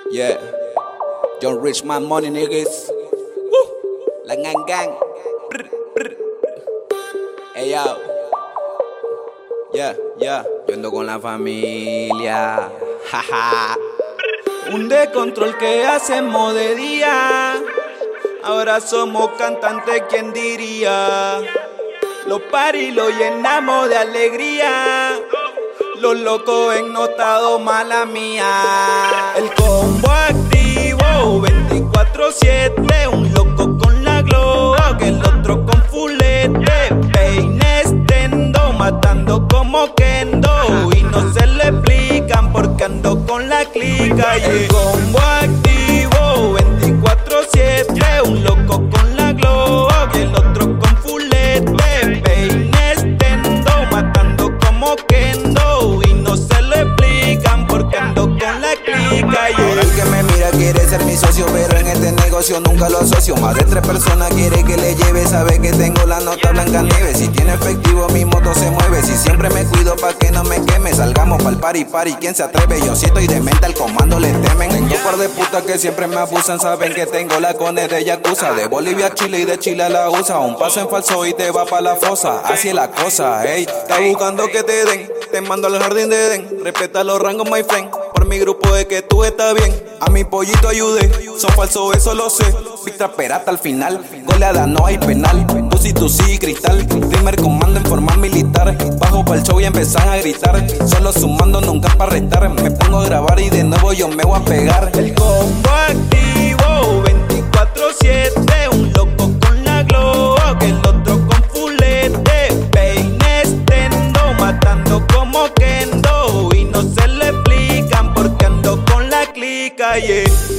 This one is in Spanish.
Yeah, John Richman Money niggas. La gang gang. Brr, brr. Ey yo. Yeah. Yo ando con la familia. Jaja. Un descontrol que hacemos de día. Ahora somos cantantes, ¿quién diría? Los paris los llenamos de alegría. Los locos ennotado, mala mía. El combo activo 24/7. Un loco con la Glock, el otro con fulete. Peines tendo, matando como Kendo. Y no se le explican porque ando con la clica. El combo activo 24/7. Un loco con la Glock, el otro con fulete. Peines tendo, matando como Kendo. Y no se lo explican porque ando con la clica. Ahora el que me mira quiere ser mi socio, pero en este negocio nunca lo asocio. Más de 3 personas quiere que le lleve, sabe que tengo la nota blanca nieve. Si tiene efectivo mi moto se mueve, si siempre me cuido pa' que no me queme. Salgamos pa'l party, ¿quién se atreve? Yo si estoy demente, al comando le temen. Tengo un par de putas que siempre me abusan, saben que tengo la cone de Yakuza. De Bolivia a Chile y de Chile a la USA. Un paso en falso y te va pa' la fosa. Así es la cosa, ey. Está buscando que te den, te mando al jardín de Edén. Respeta los rangos, my friend. Por mi grupo de que tú estás bien. A mi pollito ayudé, son falsos, eso lo sé. Victor Perata al final, goleada no hay penal. Pussy tu sí, cristal. Primer comando en forma militar. Bajo pa'l show y empezan a gritar. Solo sumando, nunca pa' restar. Me pongo a grabar y de nuevo yo me voy a pegar. El combo activo 24/7. Un loco con la Glock, el otro con fulete. Peines tendo, matando como Kendo. Y no se le explican porque ando con la clica, yeah.